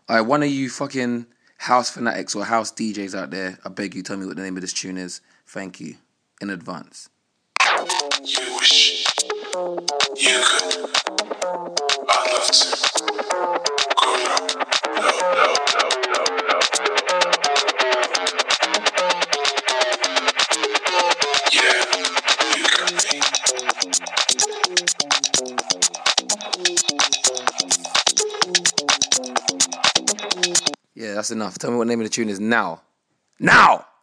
One of you fucking house fanatics or house DJs out there, I beg you, tell me what the name of this tune is. Thank you in advance. You wish you could. I'd love to. Go low, low, low, low, low, low, low. Yeah, you got me. Yeah, that's enough. Tell me what the name of the tune is now. Now!